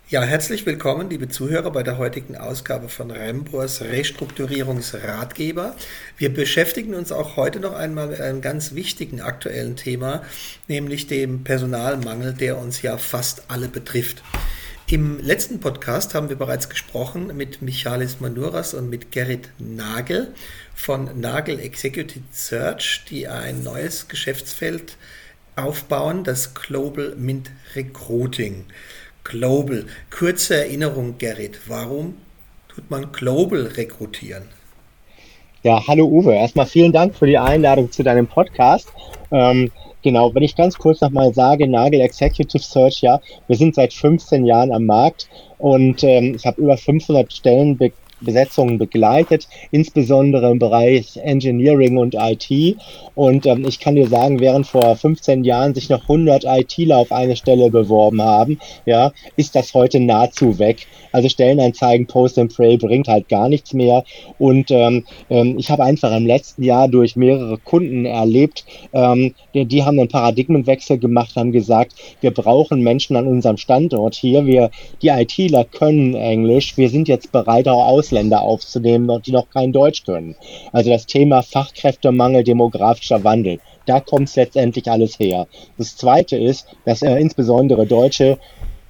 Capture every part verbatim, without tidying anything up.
Ja, herzlich willkommen, liebe Zuhörer, bei der heutigen Ausgabe von Rembors Restrukturierungsratgeber. Wir beschäftigen uns auch heute noch einmal mit einem ganz wichtigen aktuellen Thema, nämlich dem Personalmangel, der uns ja fast alle betrifft. Im letzten Podcast haben wir bereits gesprochen mit Michalis Manuras und mit Gerrit Nagel von Nagel Executive Search, die ein neues Geschäftsfeld aufbauen, das Global Mint Recruiting. Global. Kurze Erinnerung, Gerrit. Warum tut man Global rekrutieren? Ja, hallo Uwe. Erstmal vielen Dank für die Einladung zu deinem Podcast. Ähm, genau, wenn ich ganz kurz nochmal sage, Nagel Executive Search, ja, wir sind seit fünfzehn Jahren am Markt und ähm, ich habe über fünfhundert Stellen be Besetzungen begleitet, insbesondere im Bereich Engineering und I T. Und ähm, ich kann dir sagen, während vor fünfzehn Jahren sich noch hundert ITler auf eine Stelle beworben haben, ja, ist das heute nahezu weg. Also Stellenanzeigen, Post and Pray bringt halt gar nichts mehr. Und ähm, ähm, ich habe einfach im letzten Jahr durch mehrere Kunden erlebt, ähm, die, die haben einen Paradigmenwechsel gemacht, haben gesagt, wir brauchen Menschen an unserem Standort hier. Wir, die ITler können Englisch. Wir sind jetzt bereit, auch Ausländer aufzunehmen, die noch kein Deutsch können. Also das Thema Fachkräftemangel, demografischer Wandel. Da kommt es letztendlich alles her. Das Zweite ist, dass äh, insbesondere deutsche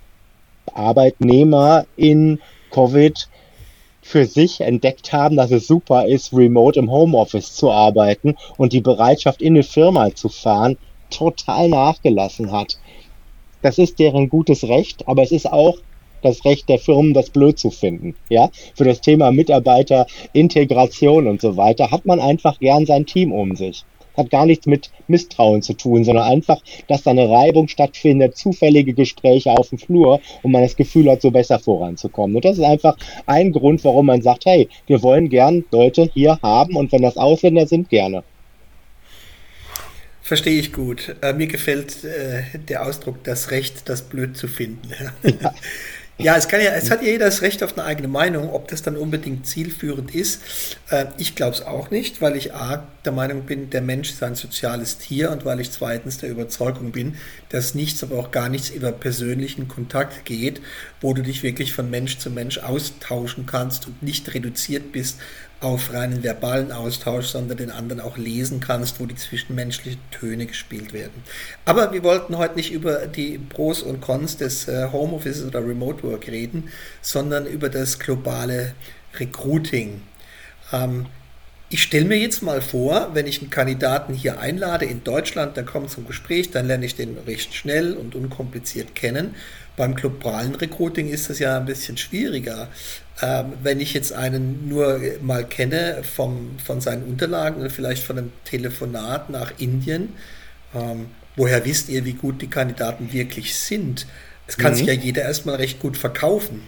Arbeitnehmer in Covid für sich entdeckt haben, dass es super ist, remote im Homeoffice zu arbeiten und die Bereitschaft, in eine Firma zu fahren, total nachgelassen hat. Das ist deren gutes Recht, aber es ist auch das Recht der Firmen, das blöd zu finden. Ja, für das Thema Mitarbeiterintegration und so weiter hat man einfach gern sein Team um sich. Hat gar nichts mit Misstrauen zu tun, sondern einfach, dass da eine Reibung stattfindet, zufällige Gespräche auf dem Flur und man das Gefühl hat, so besser voranzukommen. Und das ist einfach ein Grund, warum man sagt, hey, wir wollen gern Leute hier haben und wenn das Ausländer sind, gerne. Verstehe ich gut. Äh, mir gefällt äh, der Ausdruck, das Recht, das blöd zu finden. Ja. Ja, es kann ja, es hat ja jeder das Recht auf eine eigene Meinung, ob das dann unbedingt zielführend ist. Äh, ich glaube es auch nicht, weil ich A, der Meinung bin, der Mensch ist ein soziales Tier und weil ich zweitens der Überzeugung bin, dass nichts, aber auch gar nichts über persönlichen Kontakt geht, wo du dich wirklich von Mensch zu Mensch austauschen kannst und nicht reduziert bist auf reinen verbalen Austausch, sondern den anderen auch lesen kannst, wo die zwischenmenschlichen Töne gespielt werden. Aber wir wollten heute nicht über die Pros und Cons des äh, Homeoffices oder Remote Work reden, sondern über das globale Recruiting. Ähm, ich stelle mir jetzt mal vor, wenn ich einen Kandidaten hier einlade in Deutschland, dann kommt zum Gespräch, dann lerne ich den recht schnell und unkompliziert kennen. Beim globalen Recruiting ist das ja ein bisschen schwieriger. Ähm, wenn ich jetzt einen nur mal kenne vom, von seinen Unterlagen oder vielleicht von einem Telefonat nach Indien, ähm, woher wisst ihr, wie gut die Kandidaten wirklich sind? Es kann sich Mhm. ja jeder erstmal recht gut verkaufen.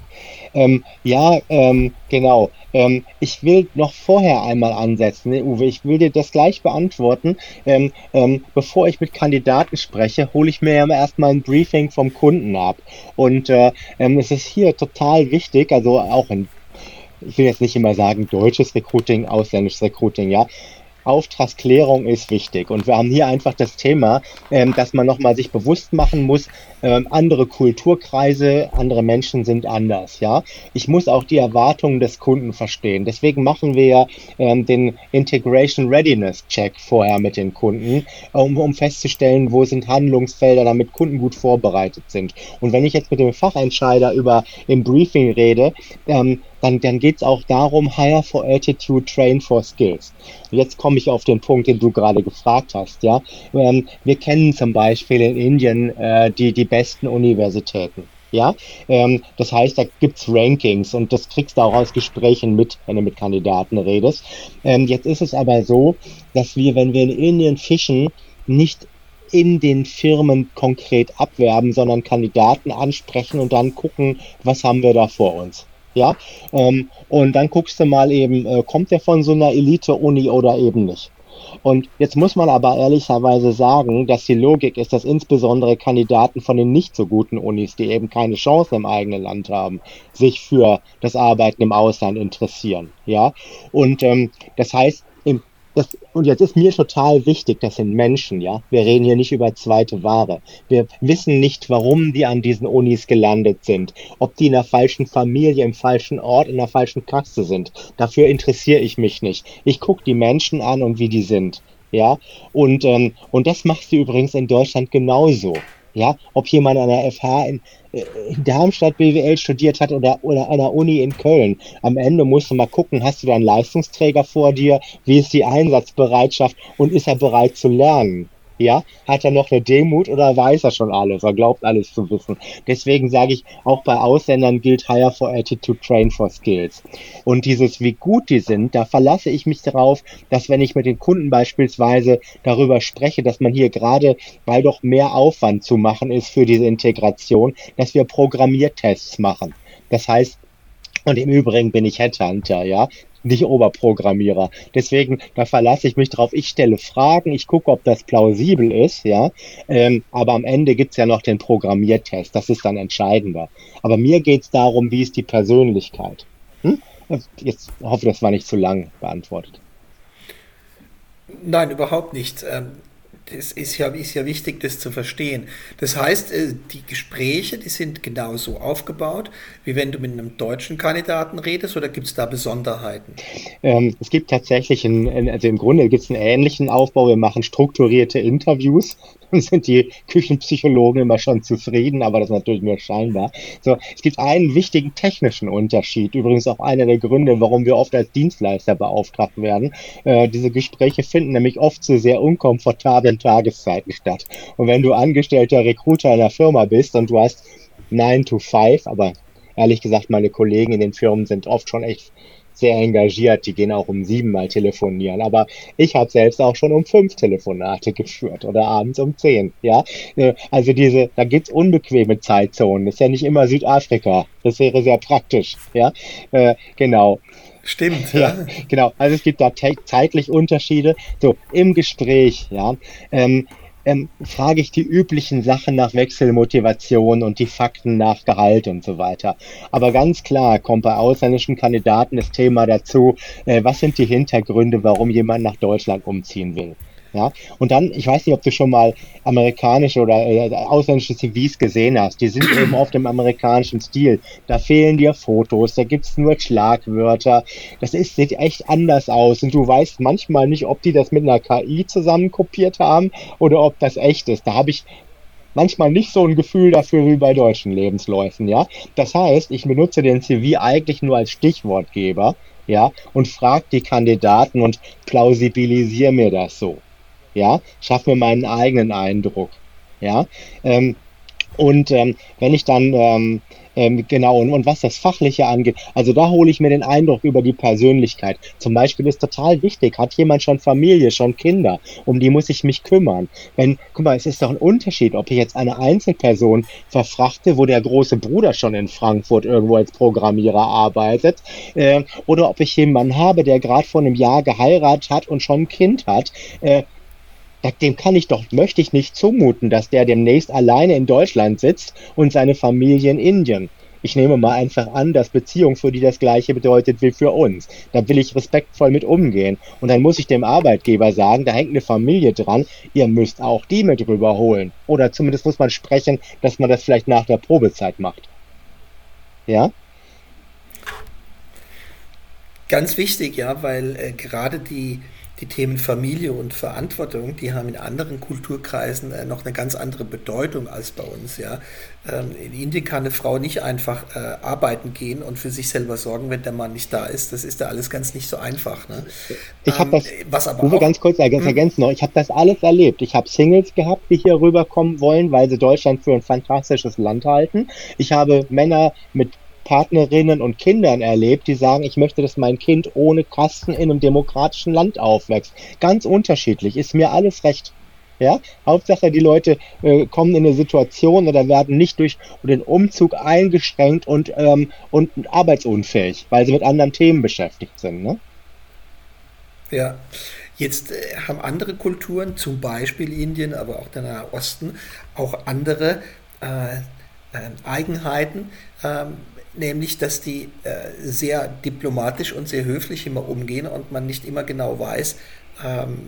Ähm, ja, ähm, genau. Ähm, ich will noch vorher einmal ansetzen, ne, Uwe. Ich will dir das gleich beantworten. Ähm, ähm, bevor ich mit Kandidaten spreche, hole ich mir ja erstmal ein Briefing vom Kunden ab. Und äh, ähm, es ist hier total wichtig, also auch in, ich will jetzt nicht immer sagen, deutsches Recruiting, ausländisches Recruiting, ja. Auftragsklärung ist wichtig. Und wir haben hier einfach das Thema, ähm, dass man nochmal sich bewusst machen muss, ähm, andere Kulturkreise, andere Menschen sind anders. Ja, ich muss auch die Erwartungen des Kunden verstehen. Deswegen machen wir ja ähm, den Integration Readiness Check vorher mit den Kunden, um, um festzustellen, wo sind Handlungsfelder, damit Kunden gut vorbereitet sind. Und wenn ich jetzt mit dem Fachentscheider über im Briefing rede, ähm, dann, dann geht es auch darum, hire for attitude, train for skills. Jetzt komme ich auf den Punkt, den du gerade gefragt hast. Ja, ähm, wir kennen zum Beispiel in Indien äh, die die besten Universitäten. Ja, ähm, das heißt, da gibt's Rankings und das kriegst du auch aus Gesprächen mit, wenn du mit Kandidaten redest. Ähm, jetzt ist es aber so, dass wir, wenn wir in Indien fischen, nicht in den Firmen konkret abwerben, sondern Kandidaten ansprechen und dann gucken, was haben wir da vor uns. Ja, ähm, und dann guckst du mal eben, äh, kommt der von so einer Elite-Uni oder eben nicht. Und jetzt muss man aber ehrlicherweise sagen, dass die Logik ist, dass insbesondere Kandidaten von den nicht so guten Unis, die eben keine Chance im eigenen Land haben, sich für das Arbeiten im Ausland interessieren. Ja, und ähm, das heißt, im Das, und jetzt ist mir total wichtig, das sind Menschen, ja. Wir reden hier nicht über zweite Ware. Wir wissen nicht, warum die an diesen Unis gelandet sind. Ob die in der falschen Familie, im falschen Ort, in der falschen Kaste sind. Dafür interessiere ich mich nicht. Ich gucke die Menschen an und wie die sind. Ja, und, ähm, und das macht sie übrigens in Deutschland genauso. Ja, ob jemand an der F H in, äh, in Darmstadt B W L studiert hat oder, oder an der Uni in Köln. Am Ende musst du mal gucken, hast du da einen Leistungsträger vor dir? Wie ist die Einsatzbereitschaft und ist er bereit zu lernen? Ja, hat er noch eine Demut oder weiß er schon alles? Er glaubt alles zu wissen. Deswegen sage ich, auch bei Ausländern gilt Hire for Attitude, Train for Skills. Und dieses, wie gut die sind, da verlasse ich mich darauf, dass wenn ich mit den Kunden beispielsweise darüber spreche, dass man hier gerade, weil doch mehr Aufwand zu machen ist für diese Integration, dass wir Programmiertests machen. Das heißt, und im Übrigen bin ich Headhunter, ja, nicht Oberprogrammierer. Deswegen, da verlasse ich mich drauf. Ich stelle Fragen, ich gucke, ob das plausibel ist, ja. Ähm, aber am Ende gibt's ja noch den Programmiertest. Das ist dann entscheidender. Aber mir geht's darum, wie ist die Persönlichkeit? Hm? Jetzt hoffe, das war nicht zu lang beantwortet. Nein, überhaupt nicht. Ähm, Das ist ja, ist ja wichtig, das zu verstehen. Das heißt, äh, die Gespräche, die sind genauso aufgebaut, wie wenn du mit einem deutschen Kandidaten redest, oder gibt es da Besonderheiten? Ähm, es gibt tatsächlich, einen, einen- also im Grunde gibt es einen ähnlichen Aufbau. Wir machen strukturierte Interviews. Dann sind die Küchenpsychologen immer schon zufrieden, aber das ist natürlich nur scheinbar. So, es gibt einen wichtigen technischen Unterschied. Übrigens auch einer der Gründe, warum wir oft als Dienstleister beauftragt werden. Äh, diese Gespräche finden nämlich oft zu sehr unkomfortablen Tageszeiten statt. Und wenn du angestellter Recruiter einer Firma bist und du hast nine to five, aber ehrlich gesagt, meine Kollegen in den Firmen sind oft schon echt sehr engagiert. Die gehen auch um sieben mal telefonieren. Aber ich habe selbst auch schon um fünf Telefonate geführt oder abends um zehn. Ja, Äh, also diese, da gibt's unbequeme Zeitzonen. Das ist ja nicht immer Südafrika. Das wäre sehr praktisch. Ja, äh, genau. Stimmt, Ja, ja. genau. Also es gibt da te- zeitlich Unterschiede. So, im Gespräch, ja, ähm, ähm, frage ich die üblichen Sachen nach Wechselmotivation und die Fakten nach Gehalt und so weiter. Aber ganz klar kommt bei ausländischen Kandidaten das Thema dazu, äh, was sind die Hintergründe, warum jemand nach Deutschland umziehen will. Ja, und dann, ich weiß nicht, ob du schon mal amerikanische oder äh, ausländische C Vs gesehen hast. Die sind eben oft im amerikanischen Stil. Da fehlen dir Fotos, da gibt's nur Schlagwörter. Das ist, sieht echt anders aus. Und du weißt manchmal nicht, ob die das mit einer K I zusammen kopiert haben oder ob das echt ist. Da habe ich manchmal nicht so ein Gefühl dafür wie bei deutschen Lebensläufen, ja. Das heißt, ich benutze den C V eigentlich nur als Stichwortgeber, ja, und frage die Kandidaten und plausibilisiere mir das so. Ja, schaffe mir meinen eigenen Eindruck. Ja, ähm, und ähm, wenn ich dann, ähm, ähm, genau, und, und was das Fachliche angeht, also da hole ich mir den Eindruck über die Persönlichkeit. Zum Beispiel ist total wichtig, hat jemand schon Familie, schon Kinder, um die muss ich mich kümmern. Wenn, guck mal, es ist doch ein Unterschied, ob ich jetzt eine Einzelperson verfrachte, wo der große Bruder schon in Frankfurt irgendwo als Programmierer arbeitet, äh, oder ob ich jemanden habe, der gerade vor einem Jahr geheiratet hat und schon ein Kind hat. Äh, da- dem kann ich doch, möchte ich nicht zumuten, dass der demnächst alleine in Deutschland sitzt und seine Familie in Indien. Ich nehme mal einfach an, dass Beziehung für die das Gleiche bedeutet wie für uns. Da will ich respektvoll mit umgehen. Und dann muss ich dem Arbeitgeber sagen, da hängt eine Familie dran, ihr müsst auch die mit rüberholen. Oder zumindest muss man sprechen, dass man das vielleicht nach der Probezeit macht. Ja? Ganz wichtig, ja, weil äh, gerade die, die Themen Familie und Verantwortung, die haben in anderen Kulturkreisen äh, noch eine ganz andere Bedeutung als bei uns, ja. Ähm, in Indien kann eine Frau nicht einfach äh, arbeiten gehen und für sich selber sorgen, wenn der Mann nicht da ist. Das ist da alles ganz nicht so einfach, ne? Ich habe Ähm, das, was aber Uwe, auch, ganz kurz ergän- hm, ergänzen noch, ich habe das alles erlebt. Ich habe Singles gehabt, die hier rüberkommen wollen, weil sie Deutschland für ein fantastisches Land halten. Ich habe Männer mit Partnerinnen und Kindern erlebt, die sagen, ich möchte, dass mein Kind ohne Kasten in einem demokratischen Land aufwächst. Ganz unterschiedlich, ist mir alles recht. Ja, Hauptsache, die Leute äh, kommen in eine Situation oder werden nicht durch den Umzug eingeschränkt und, ähm, und arbeitsunfähig, weil sie mit anderen Themen beschäftigt sind. Ne? ja, jetzt äh, haben andere Kulturen, zum Beispiel Indien, aber auch der Nahe Osten, auch andere äh, äh, Eigenheiten, ähm, nämlich dass die äh, sehr diplomatisch und sehr höflich immer umgehen und man nicht immer genau weiß, Ähm,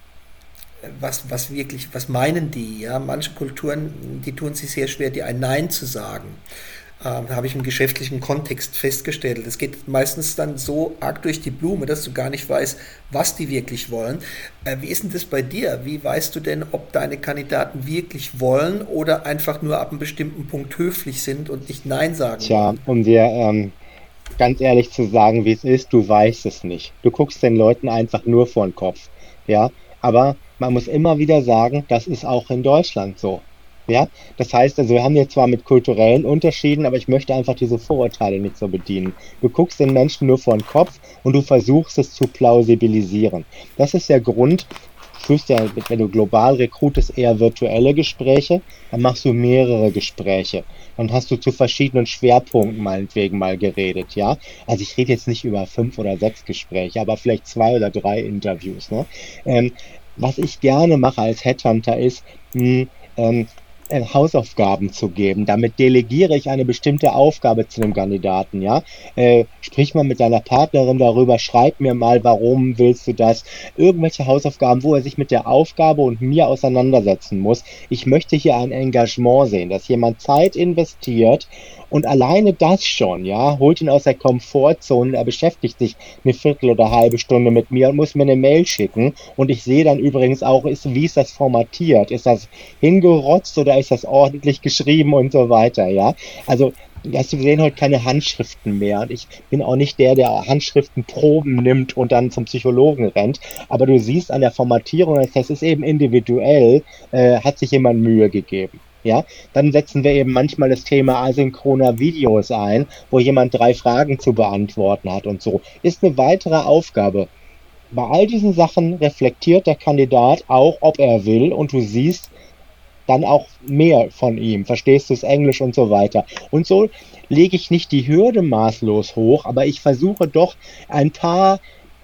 was, was wirklich, was meinen die? Ja? Manche Kulturen, die tun sich sehr schwer, dir ein Nein zu sagen. Ähm, habe ich im geschäftlichen Kontext festgestellt. Es geht meistens dann so arg durch die Blume, dass du gar nicht weißt, was die wirklich wollen. Äh, wie ist denn das bei dir? Wie weißt du denn, ob deine Kandidaten wirklich wollen oder einfach nur ab einem bestimmten Punkt höflich sind und nicht Nein sagen Tja, wollen? um dir ähm, ganz ehrlich zu sagen, wie es ist, du weißt es nicht. Du guckst den Leuten einfach nur vor den Kopf. Ja, aber man muss immer wieder sagen, das ist auch in Deutschland so. Ja, das heißt also, wir haben jetzt zwar mit kulturellen Unterschieden, aber ich möchte einfach diese Vorurteile nicht so bedienen. Du guckst den Menschen nur vor den Kopf und du versuchst es zu plausibilisieren. Das ist der Grund, führst ja, wenn du global rekrutest, eher virtuelle Gespräche, dann machst du mehrere Gespräche. Dann hast du zu verschiedenen Schwerpunkten meinetwegen mal geredet, ja. Also ich rede jetzt nicht über fünf oder sechs Gespräche, aber vielleicht zwei oder drei Interviews, ne? Ähm, was ich gerne mache als Headhunter ist, mh, ähm, äh, Hausaufgaben zu geben. Damit delegiere ich eine bestimmte Aufgabe zu dem Kandidaten, ja. Äh, sprich mal mit deiner Partnerin darüber, schreib mir mal, warum willst du das? Irgendwelche Hausaufgaben, wo er sich mit der Aufgabe und mir auseinandersetzen muss. Ich möchte hier ein Engagement sehen, dass jemand Zeit investiert und alleine das schon, ja, holt ihn aus der Komfortzone. Er beschäftigt sich eine Viertel oder halbe Stunde mit mir und muss mir eine Mail schicken. Und ich sehe dann übrigens auch, ist, wie ist das formatiert? Ist das hingerotzt oder ist das ordentlich geschrieben und so weiter, ja? Also, hast du gesehen, heute keine Handschriften mehr. Und ich bin auch nicht der, der Handschriftenproben nimmt und dann zum Psychologen rennt. Aber du siehst an der Formatierung, das ist eben individuell, äh, hat sich jemand Mühe gegeben. Ja, dann setzen wir eben manchmal das Thema asynchroner Videos ein, wo jemand drei Fragen zu beantworten hat und so. Ist eine weitere Aufgabe. Bei all diesen Sachen reflektiert der Kandidat auch, ob er will, und du siehst dann auch mehr von ihm. Verstehst du es Englisch und so weiter. Und so lege ich nicht die Hürde maßlos hoch, aber ich versuche doch ein paar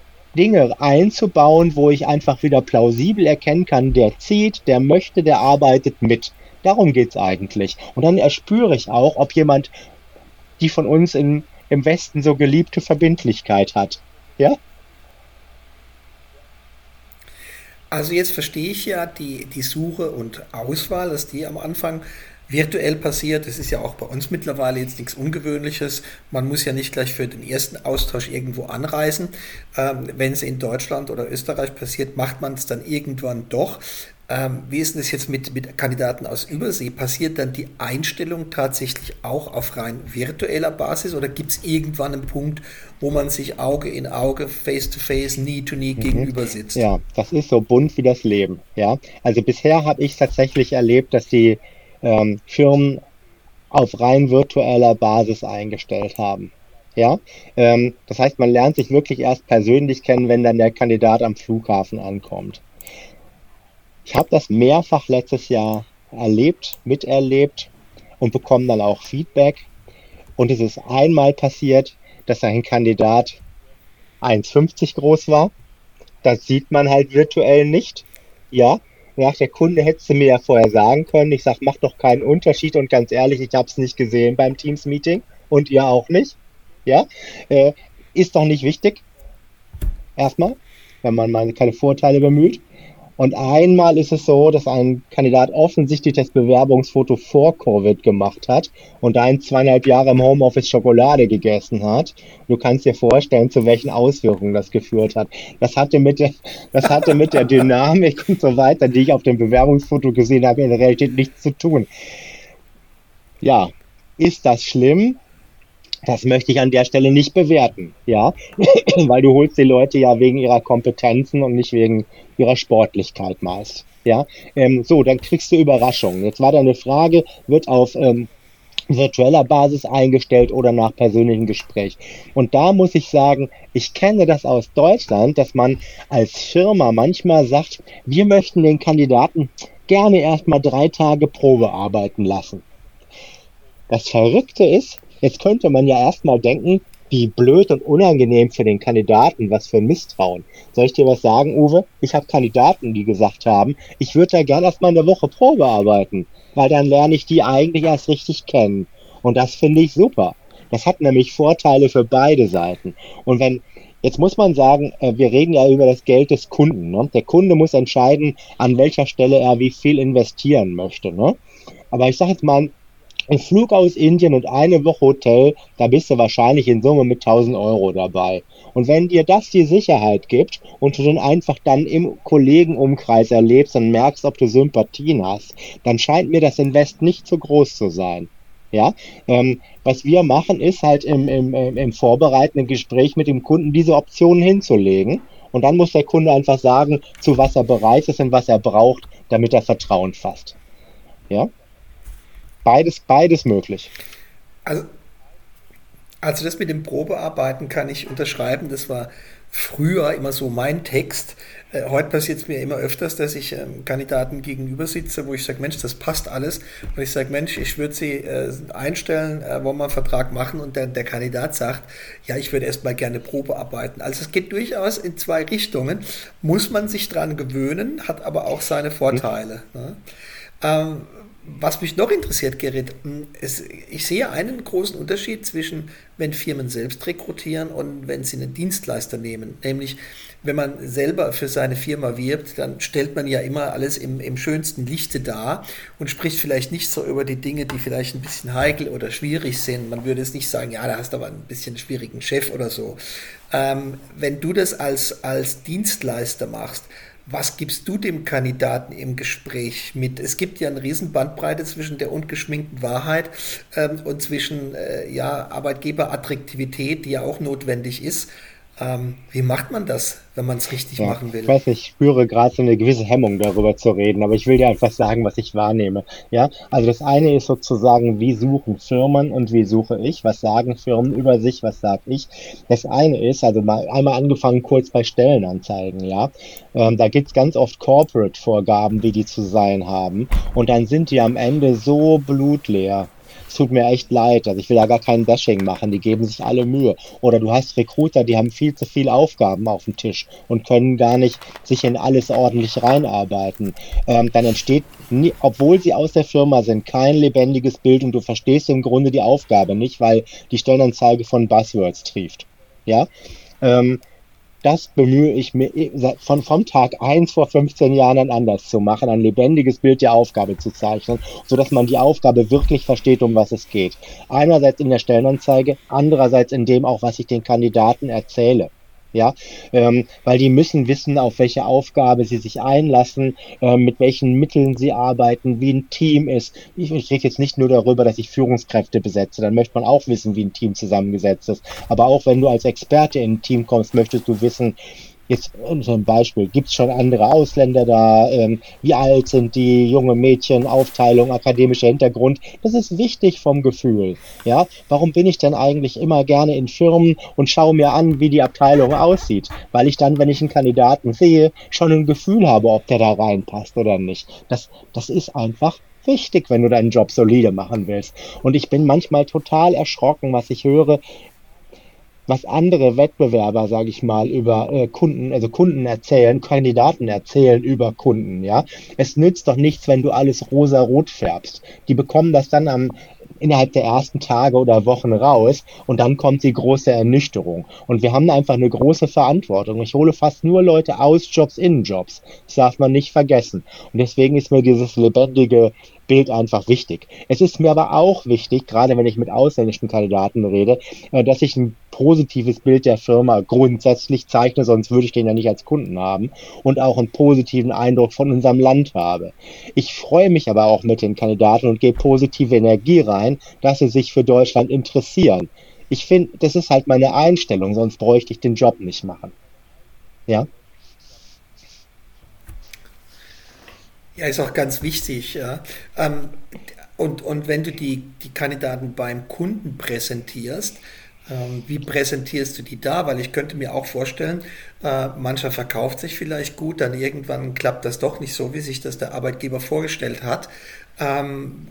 Dinge einzubauen, wo ich einfach wieder plausibel erkennen kann, der zieht, der möchte, der arbeitet mit. Darum geht's eigentlich. Und dann erspüre ich auch, ob jemand die von uns in, im Westen so geliebte Verbindlichkeit hat. Ja? Also jetzt verstehe ich ja die, die Suche und Auswahl, dass die am Anfang virtuell passiert. Das ist ja auch bei uns mittlerweile jetzt nichts Ungewöhnliches. Man muss ja nicht gleich für den ersten Austausch irgendwo anreisen. Ähm, wenn es in Deutschland oder Österreich passiert, macht man es dann irgendwann doch. Ähm, wie ist denn das jetzt mit, mit Kandidaten aus Übersee? Passiert dann die Einstellung tatsächlich auch auf rein virtueller Basis oder gibt es irgendwann einen Punkt, wo man sich Auge in Auge, Face to Face, Knee to Knee Mhm. gegenüber sitzt? Ja, das ist so bunt wie das Leben. Ja, also bisher habe ich tatsächlich erlebt, dass die ähm, Firmen auf rein virtueller Basis eingestellt haben. Ja, ähm, das heißt, man lernt sich wirklich erst persönlich kennen, wenn dann der Kandidat am Flughafen ankommt. Ich habe das mehrfach letztes Jahr erlebt, miterlebt und bekomme dann auch Feedback. Und es ist einmal passiert, dass ein Kandidat eins Komma fünfzig groß war. Das sieht man halt virtuell nicht. Ja, nach der Kunde hättest du mir ja vorher sagen können. Ich sage, macht doch keinen Unterschied und ganz ehrlich, ich habe es nicht gesehen beim Teams-Meeting und ihr auch nicht. Ja, äh, ist doch nicht wichtig, erstmal, wenn man mal keine Vorteile bemüht. Und einmal ist es so, dass ein Kandidat offensichtlich das Bewerbungsfoto vor Covid gemacht hat und ein zweieinhalb Jahre im Homeoffice Schokolade gegessen hat. Du kannst dir vorstellen, zu welchen Auswirkungen das geführt hat. Das hatte mit der, das hatte mit der Dynamik und so weiter, die ich auf dem Bewerbungsfoto gesehen habe, in der Realität nichts zu tun. Ja, ist das schlimm? Das möchte ich an der Stelle nicht bewerten, ja, weil du holst die Leute ja wegen ihrer Kompetenzen und nicht wegen ihrer Sportlichkeit meist. Ja, ähm, so, dann kriegst du Überraschungen. Jetzt war da eine Frage, wird auf ähm, virtueller Basis eingestellt oder nach persönlichem Gespräch. Und da muss ich sagen, ich kenne das aus Deutschland, dass man als Firma manchmal sagt, wir möchten den Kandidaten gerne erstmal drei Tage Probe arbeiten lassen. Das Verrückte ist, jetzt könnte man ja erstmal denken, wie blöd und unangenehm für den Kandidaten, was für ein Misstrauen. Soll ich dir was sagen, Uwe? Ich habe Kandidaten, die gesagt haben, ich würde da gerne erstmal eine Woche Probe arbeiten, weil dann lerne ich die eigentlich erst richtig kennen. Und das finde ich super. Das hat nämlich Vorteile für beide Seiten. Und wenn Jetzt muss man sagen, äh, wir reden ja über das Geld des Kunden. Ne? Der Kunde muss entscheiden, an welcher Stelle er wie viel investieren möchte. Ne? Aber ich sage jetzt mal, ein Flug aus Indien und eine Woche Hotel, da bist du wahrscheinlich in Summe mit tausend Euro dabei. Und wenn dir das die Sicherheit gibt und du dann einfach dann im Kollegenumkreis erlebst und merkst, ob du Sympathien hast, dann scheint mir das Invest nicht so groß zu sein. Ja, ähm, was wir machen, ist halt im, im, im im vorbereitenden Gespräch mit dem Kunden diese Optionen hinzulegen. Und dann muss der Kunde einfach sagen, zu was er bereit ist und was er braucht, damit er Vertrauen fasst. Ja, beides, beides möglich. Also, Also das mit dem Probearbeiten kann ich unterschreiben. Das war früher immer so mein Text. Äh, heute passiert es mir immer öfters, dass ich ähm, Kandidaten gegenüber sitze, wo ich sage, Mensch, das passt alles. Und ich sage, Mensch, ich würde Sie äh, einstellen, äh, wollen wir einen Vertrag machen? Und der, der Kandidat sagt, ja, ich würde erst mal gerne Probe arbeiten. Also es geht durchaus in zwei Richtungen. Muss man sich dran gewöhnen, hat aber auch seine Hm? Vorteile. Ne? Ähm, Was mich noch interessiert, Gerrit, ist, ich sehe einen großen Unterschied zwischen, wenn Firmen selbst rekrutieren und wenn sie einen Dienstleister nehmen. Nämlich, wenn man selber für seine Firma wirbt, dann stellt man ja immer alles im, im schönsten Lichte dar und spricht vielleicht nicht so über die Dinge, die vielleicht ein bisschen heikel oder schwierig sind. Man würde es nicht sagen, ja, da hast du aber ein bisschen einen schwierigen Chef oder so. Ähm, wenn du das als, als Dienstleister machst, was gibst du dem Kandidaten im Gespräch mit? Es gibt ja eine riesen Bandbreite zwischen der ungeschminkten Wahrheit ähm, und zwischen äh, ja, Arbeitgeberattraktivität, die ja auch notwendig ist. Ähm, wie macht man das, wenn man es richtig Ja, machen ich will? weiß nicht, ich spüre gerade so eine gewisse Hemmung darüber zu reden, aber ich will dir einfach sagen, was ich wahrnehme. Ja, also das eine ist sozusagen, wie suchen Firmen und wie suche ich? Was sagen Firmen über sich? Was sage ich? Das eine ist, also mal einmal angefangen kurz bei Stellenanzeigen, ja. Ähm, da gibt's ganz oft Corporate-Vorgaben, wie die zu sein haben. Und dann sind die am Ende so blutleer. Es tut mir echt leid. Also ich will da gar kein Bashing machen. Die geben sich alle Mühe. Oder du hast Recruiter, die haben viel zu viele Aufgaben auf dem Tisch und können gar nicht sich in alles ordentlich reinarbeiten. Ähm, dann entsteht, nie, obwohl sie aus der Firma sind, kein lebendiges Bild und du verstehst im Grunde die Aufgabe nicht, weil die Stellenanzeige von Buzzwords trieft. Ja, ähm, das bemühe ich mir von, vom Tag eins vor fünfzehn Jahren an anders zu machen, ein lebendiges Bild der Aufgabe zu zeichnen, sodass man die Aufgabe wirklich versteht, um was es geht. Einerseits in der Stellenanzeige, andererseits in dem auch, was ich den Kandidaten erzähle. Ja, ähm, weil die müssen wissen, auf welche Aufgabe sie sich einlassen, ähm, mit welchen Mitteln sie arbeiten, wie ein Team ist. Ich, ich rede jetzt nicht nur darüber, dass ich Führungskräfte besetze, dann möchte man auch wissen, wie ein Team zusammengesetzt ist. Aber auch wenn du als Experte in ein Team kommst, möchtest du wissen, jetzt so ein Beispiel, gibt es schon andere Ausländer da? Ähm, wie alt sind die junge Mädchen? Aufteilung, akademischer Hintergrund? Das ist wichtig vom Gefühl. Ja, warum bin ich denn eigentlich immer gerne in Firmen und schaue mir an, wie die Abteilung aussieht? Weil ich dann, wenn ich einen Kandidaten sehe, schon ein Gefühl habe, ob der da reinpasst oder nicht. Das, das ist einfach wichtig, wenn du deinen Job solide machen willst. Und ich bin manchmal total erschrocken, was ich höre, was andere Wettbewerber, sage ich mal, über äh, Kunden, also Kunden erzählen, Kandidaten erzählen über Kunden, ja. Es nützt doch nichts, wenn du alles rosa-rot färbst. Die bekommen das dann am innerhalb der ersten Tage oder Wochen raus und dann kommt die große Ernüchterung. Und wir haben einfach eine große Verantwortung. Ich hole fast nur Leute aus Jobs in Jobs. Das darf man nicht vergessen. Und deswegen ist mir dieses lebendige Bild einfach wichtig. Es ist mir aber auch wichtig, gerade wenn ich mit ausländischen Kandidaten rede, äh, dass ich ein positives Bild der Firma grundsätzlich zeichne, sonst würde ich den ja nicht als Kunden haben und auch einen positiven Eindruck von unserem Land habe. Ich freue mich aber auch mit den Kandidaten und gebe positive Energie rein, dass sie sich für Deutschland interessieren. Ich finde, das ist halt meine Einstellung, sonst bräuchte ich den Job nicht machen. Ja, Ja, ist auch ganz wichtig. Ja. Ähm, und, und wenn du die, die Kandidaten beim Kunden präsentierst, ähm, wie präsentierst du die da? Weil ich könnte mir auch vorstellen, äh, mancher verkauft sich vielleicht gut, dann irgendwann klappt das doch nicht so, wie sich das der Arbeitgeber vorgestellt hat. Ähm,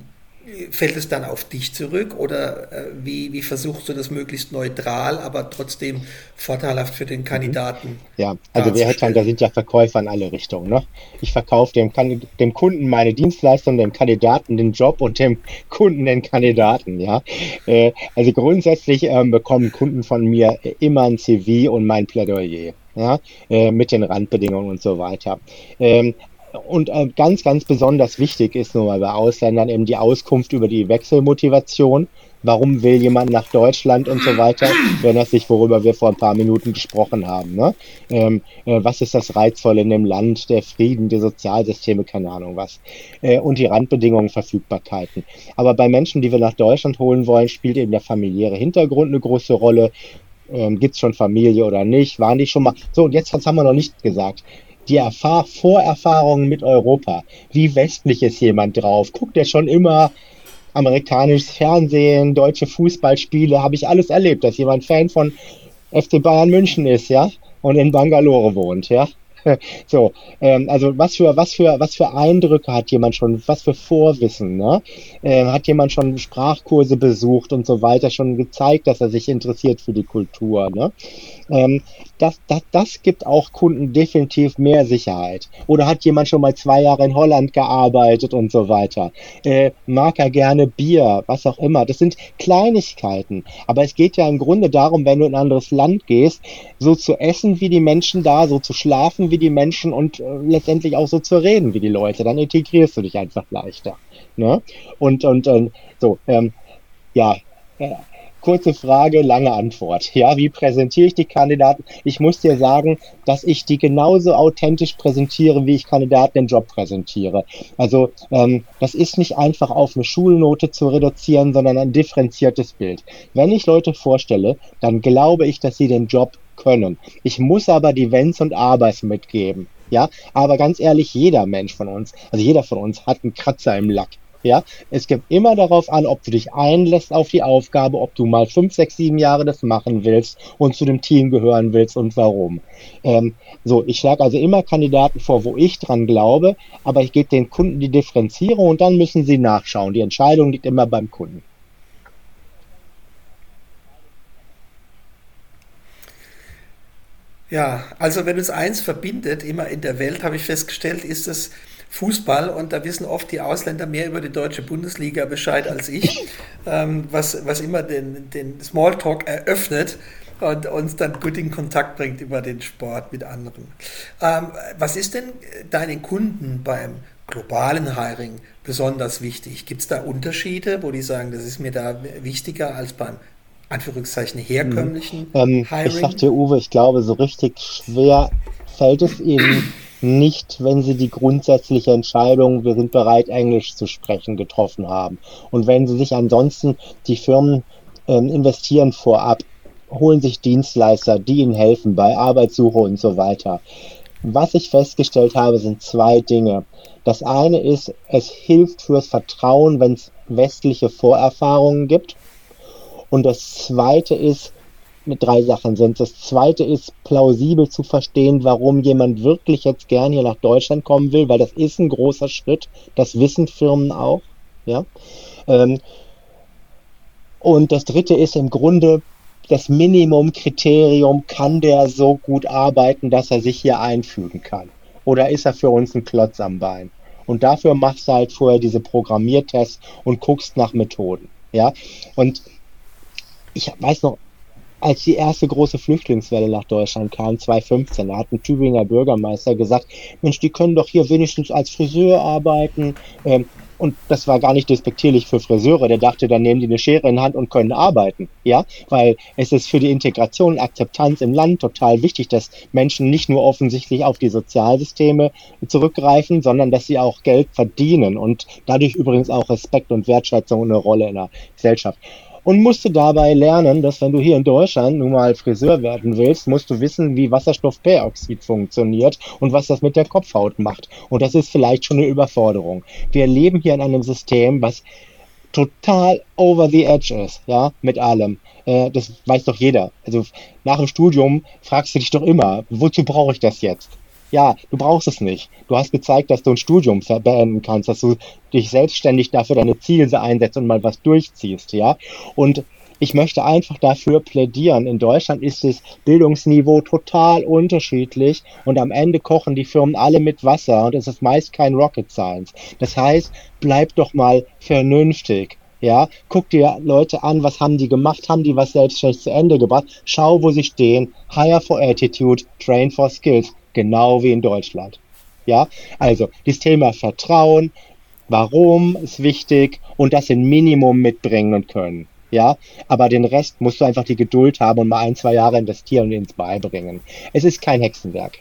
fällt es dann auf dich zurück oder äh, wie, wie versuchst du das möglichst neutral, aber trotzdem vorteilhaft für den Mhm. Kandidaten Ja, also wir Headhunter darzustellen? sind ja Verkäufer in alle Richtungen, ne? Ich verkaufe dem, Kandi- dem Kunden meine Dienstleistung, dem Kandidaten den Job und dem Kunden den Kandidaten, ja. Äh, also grundsätzlich ähm, bekommen Kunden von mir immer ein C V und mein Plädoyer, ja, äh, mit den Randbedingungen und so weiter. Ähm, und äh, ganz, ganz besonders wichtig ist nun mal bei Ausländern eben die Auskunft über die Wechselmotivation. Warum will jemand nach Deutschland und so weiter? Wenn das sich, worüber wir vor ein paar Minuten gesprochen haben, ne? Ähm, äh, was ist das Reizvolle in dem Land, der Frieden, die Sozialsysteme, keine Ahnung was. Äh, und die Randbedingungen, Verfügbarkeiten. Aber bei Menschen, die wir nach Deutschland holen wollen, spielt eben der familiäre Hintergrund eine große Rolle. Ähm, Gibt es schon Familie oder nicht? Waren die schon mal? So, und jetzt was haben wir noch nicht gesagt. Die Erfahr Vorerfahrungen mit Europa. Wie westlich ist jemand drauf? Guckt er schon immer amerikanisches Fernsehen, deutsche Fußballspiele, habe ich alles erlebt, dass jemand Fan von F C Bayern München ist, ja, und in Bangalore wohnt, ja. So, ähm, also was für, was für, was für Eindrücke hat jemand schon, was für Vorwissen, ne? Ähm, hat jemand schon Sprachkurse besucht und so weiter, schon gezeigt, dass er sich interessiert für die Kultur, ne? Ähm, das, das, das gibt auch Kunden definitiv mehr Sicherheit. Oder hat jemand schon mal zwei Jahre in Holland gearbeitet und so weiter? Äh, mag er gerne Bier, was auch immer. Das sind Kleinigkeiten. Aber es geht ja im Grunde darum, wenn du in ein anderes Land gehst, so zu essen wie die Menschen da, so zu schlafen wie die Menschen und äh, letztendlich auch so zu reden wie die Leute. Dann integrierst du dich einfach leichter. Ne? Und, und, und so, ähm, ja, äh, kurze Frage, lange Antwort. Ja, wie präsentiere ich die Kandidaten? Ich muss dir sagen, dass ich die genauso authentisch präsentiere, wie ich Kandidaten im Job präsentiere. Also ähm, das ist nicht einfach auf eine Schulnote zu reduzieren, sondern ein differenziertes Bild. Wenn ich Leute vorstelle, dann glaube ich, dass sie den Job können. Ich muss aber die Wenns und Abers mitgeben. Ja, aber ganz ehrlich, jeder Mensch von uns, also jeder von uns hat einen Kratzer im Lack. Ja, es kommt immer darauf an, ob du dich einlässt auf die Aufgabe, ob du mal fünf, sechs, sieben Jahre das machen willst und zu dem Team gehören willst und warum. Ähm, so, ich schlage also immer Kandidaten vor, wo ich dran glaube, aber ich gebe den Kunden die Differenzierung und dann müssen sie nachschauen. Die Entscheidung liegt immer beim Kunden. Ja, also wenn uns eins verbindet, immer in der Welt, habe ich festgestellt, ist es Fußball und da wissen oft die Ausländer mehr über die deutsche Bundesliga Bescheid als ich, ähm, was, was immer den, den Smalltalk eröffnet und uns dann gut in Kontakt bringt über den Sport mit anderen. Ähm, was ist denn deinen Kunden beim globalen Hiring besonders wichtig? Gibt es da Unterschiede, wo die sagen, das ist mir da wichtiger als beim Anführungszeichen Mhm. herkömmlichen Ähm, ich sag Hiring? dir, Uwe, ich glaube, so richtig schwer fällt es ihnen nicht, wenn sie die grundsätzliche Entscheidung, wir sind bereit, Englisch zu sprechen, getroffen haben. Und wenn sie sich ansonsten, die Firmen ähm, investieren vorab, holen sich Dienstleister, die ihnen helfen bei Arbeitssuche und so weiter. Was ich festgestellt habe, sind zwei Dinge. Das eine ist, es hilft fürs Vertrauen, wenn es westliche Vorerfahrungen gibt. Und das zweite ist, mit drei Sachen sind. Das zweite ist, plausibel zu verstehen, warum jemand wirklich jetzt gern hier nach Deutschland kommen will, weil das ist ein großer Schritt. Das wissen Firmen auch. Ja. Ähm, und das dritte ist im Grunde das Minimumkriterium, kann der so gut arbeiten, dass er sich hier einfügen kann? Oder ist er für uns ein Klotz am Bein? Und dafür machst du halt vorher diese Programmiertests und guckst nach Methoden. Ja. Und ich weiß noch, als die erste große Flüchtlingswelle nach Deutschland kam, zweitausendfünfzehn, da hat ein Tübinger Bürgermeister gesagt, Mensch, die können doch hier wenigstens als Friseur arbeiten. Ähm, und das war gar nicht despektierlich für Friseure. Der dachte, dann nehmen die eine Schere in die Hand und können arbeiten. Ja, weil es ist für die Integration und Akzeptanz im Land total wichtig, dass Menschen nicht nur offensichtlich auf die Sozialsysteme zurückgreifen, sondern dass sie auch Geld verdienen und dadurch übrigens auch Respekt und Wertschätzung eine Rolle in der Gesellschaft. Und musste dabei lernen, dass wenn du hier in Deutschland nun mal Friseur werden willst, musst du wissen, wie Wasserstoffperoxid funktioniert und was das mit der Kopfhaut macht. Und das ist vielleicht schon eine Überforderung. Wir leben hier in einem System, was total over the edge ist, ja, mit allem. Äh, das weiß doch jeder. Also nach dem Studium fragst du dich doch immer, wozu brauche ich das jetzt? Ja, du brauchst es nicht. Du hast gezeigt, dass du ein Studium ver- beenden kannst, dass du dich selbstständig dafür deine Ziele einsetzt und mal was durchziehst, ja. Und ich möchte einfach dafür plädieren. In Deutschland ist das Bildungsniveau total unterschiedlich und am Ende kochen die Firmen alle mit Wasser und es ist meist kein Rocket Science. Das heißt, bleib doch mal vernünftig. Ja, guck dir Leute an, was haben die gemacht, haben die was selbstständig zu Ende gebracht, schau, wo sie stehen, hire for attitude, train for skills, genau wie in Deutschland. Ja, also das Thema Vertrauen, warum ist wichtig und das in Minimum mitbringen und können. Ja, aber den Rest musst du einfach die Geduld haben und mal ein, zwei Jahre investieren und ins Beibringen. Es ist kein Hexenwerk.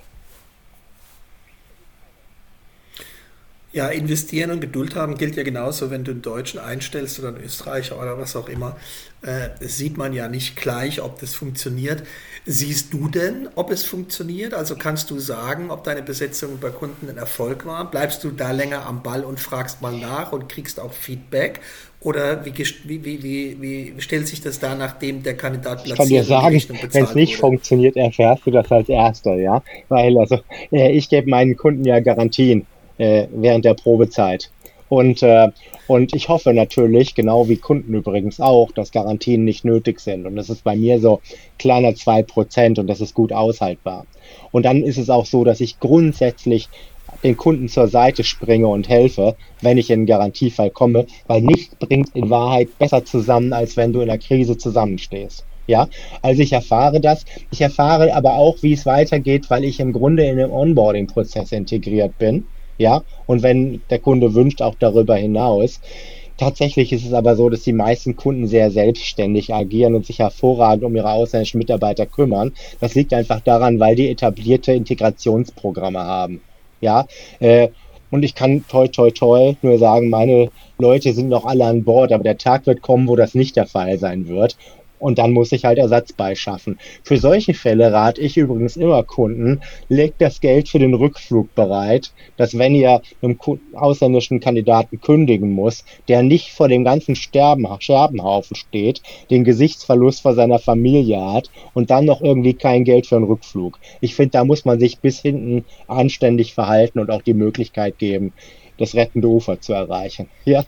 Ja, investieren und Geduld haben gilt ja genauso, wenn du einen Deutschen einstellst oder einen Österreicher oder was auch immer. Äh, das sieht man ja nicht gleich, ob das funktioniert. Siehst du denn, ob es funktioniert? Also kannst du sagen, ob deine Besetzung bei Kunden ein Erfolg war? Bleibst du da länger am Ball und fragst mal nach und kriegst auch Feedback? Oder wie, gest- wie, wie, wie, wie stellt sich das dar, nachdem der Kandidat Ich kann dir platziert und die sagen, Rechnung wenn es bezahlt nicht wurde? funktioniert, erfährst du das als Erster, ja? Weil also äh, ich gebe meinen Kunden ja Garantien äh, während der Probezeit. Und, äh, und ich hoffe natürlich, genau wie Kunden übrigens auch, dass Garantien nicht nötig sind. Und das ist bei mir so kleiner zwei Prozent und das ist gut aushaltbar. Und dann ist es auch so, dass ich grundsätzlich den Kunden zur Seite springe und helfe, wenn ich in einen Garantiefall komme, weil nichts bringt in Wahrheit besser zusammen, als wenn du in einer Krise zusammenstehst. Ja, also ich erfahre das. Ich erfahre aber auch, wie es weitergeht, weil ich im Grunde in den Onboarding-Prozess integriert bin. Ja, und wenn der Kunde wünscht, auch darüber hinaus. Tatsächlich ist es aber so, dass die meisten Kunden sehr selbstständig agieren und sich hervorragend um ihre ausländischen Mitarbeiter kümmern. Das liegt einfach daran, weil die etablierte Integrationsprogramme haben. Ja, äh, und ich kann toi toi toi nur sagen, meine Leute sind noch alle an Bord, aber der Tag wird kommen, wo das nicht der Fall sein wird. Und dann muss ich halt Ersatz beischaffen. Für solche Fälle rate ich übrigens immer Kunden, legt das Geld für den Rückflug bereit, dass wenn ihr einem Ku- ausländischen Kandidaten kündigen muss, der nicht vor dem ganzen Sterben, Scherbenhaufen steht, den Gesichtsverlust vor seiner Familie hat und dann noch irgendwie kein Geld für einen Rückflug. Ich finde, da muss man sich bis hinten anständig verhalten und auch die Möglichkeit geben, das rettende Ufer zu erreichen. Ja,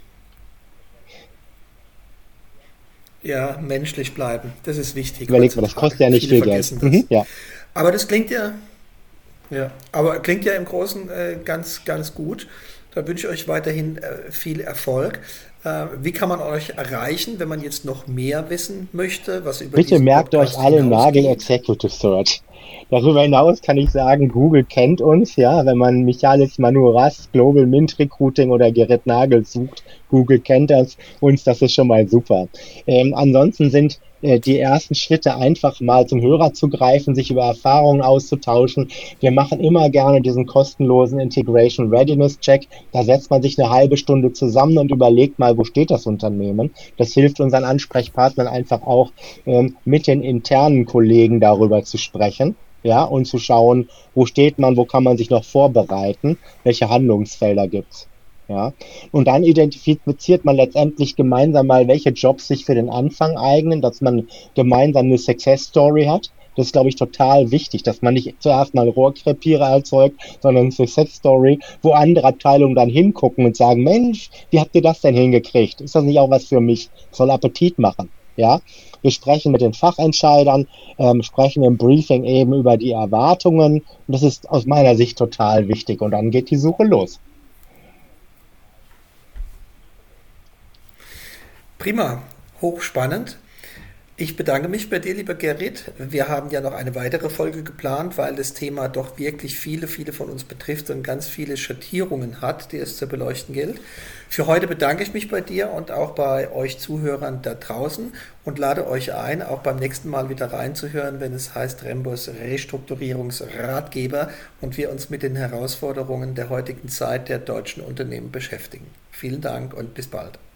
Ja, menschlich bleiben. Das ist wichtig überleg mal, das heutzutage. kostet ja nicht Viele viel Geld. vergessen Mhm, das. ja. Aber das klingt ja, ja, aber klingt ja im Großen äh, ganz, ganz gut. Da wünsche ich euch weiterhin äh, viel Erfolg. Äh, wie kann man euch erreichen, wenn man jetzt noch mehr wissen möchte, was über Bitte diesen merkt euch Podcast alle Nagel hinausgeht? Executive Search. Darüber hinaus kann ich sagen, Google kennt uns, ja, wenn man Michalis Manuras, Global Mint Recruiting oder Gerrit Nagel sucht, Google kennt das, uns, das ist schon mal super. Ähm, ansonsten sind äh, die ersten Schritte einfach mal zum Hörer zu greifen, sich über Erfahrungen auszutauschen. Wir machen immer gerne diesen kostenlosen Integration Readiness Check. Da setzt man sich eine halbe Stunde zusammen und überlegt mal, wo steht das Unternehmen. Das hilft unseren Ansprechpartnern einfach auch, ähm, mit den internen Kollegen darüber zu sprechen. Ja, und zu schauen, wo steht man, wo kann man sich noch vorbereiten, welche Handlungsfelder gibt's. Ja, und dann identifiziert man letztendlich gemeinsam mal, welche Jobs sich für den Anfang eignen, dass man gemeinsam eine Success Story hat. Das ist, glaube ich, total wichtig, dass man nicht zuerst mal Rohrkrepierer erzeugt, sondern eine Success Story, wo andere Abteilungen dann hingucken und sagen, Mensch, wie habt ihr das denn hingekriegt? Ist das nicht auch was für mich? Soll Appetit machen. Ja, wir sprechen mit den Fachentscheidern, ähm, sprechen im Briefing eben über die Erwartungen. Und das ist aus meiner Sicht total wichtig. Und dann geht die Suche los. Prima, hochspannend. Ich bedanke mich bei dir, lieber Gerrit. Wir haben ja noch eine weitere Folge geplant, weil das Thema doch wirklich viele, viele von uns betrifft und ganz viele Schattierungen hat, die es zu beleuchten gilt. Für heute bedanke ich mich bei dir und auch bei euch Zuhörern da draußen und lade euch ein, auch beim nächsten Mal wieder reinzuhören, wenn es heißt Rembos Restrukturierungsratgeber und wir uns mit den Herausforderungen der heutigen Zeit der deutschen Unternehmen beschäftigen. Vielen Dank und bis bald.